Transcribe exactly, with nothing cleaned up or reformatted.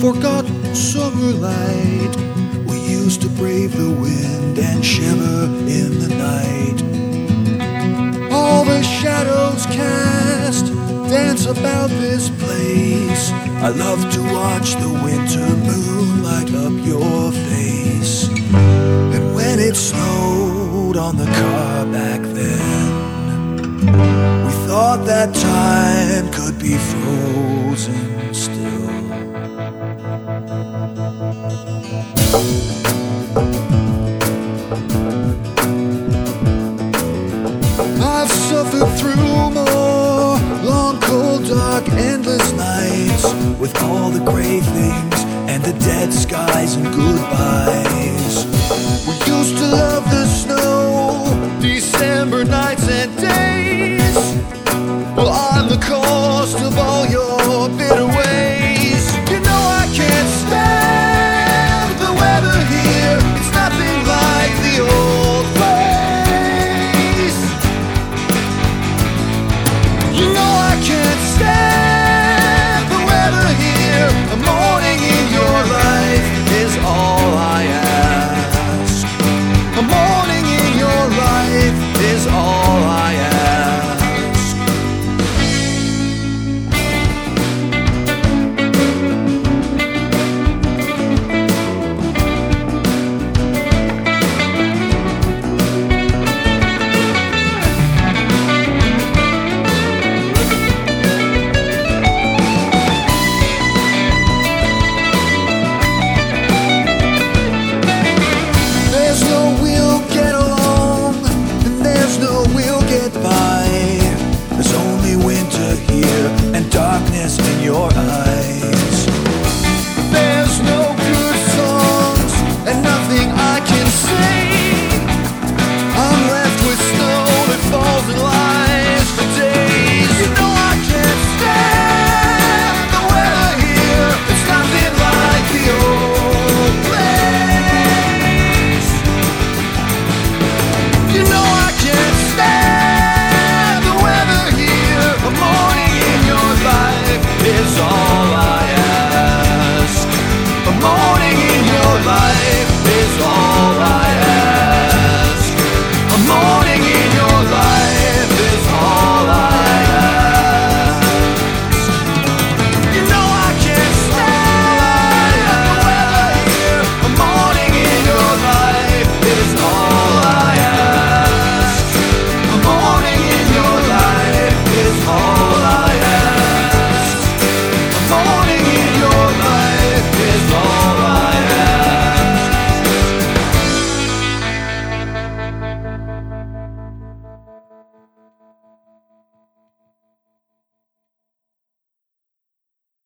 forgotten summer light. We used to brave the wind and shiver in the night. All the shadows cast dance about this place. I love to watch the winter moon light up your face. And when it snowed on the car back then, we thought that time could be frozen still. I've suffered through more long, cold, dark, endless nights, with all the gray things and the dead skies and goodbyes. We used to love the snow, December nights and days. Well, I'm the cost of all your bitter ways. You know I can't stand the weather here. It's nothing like the old place. You know I can't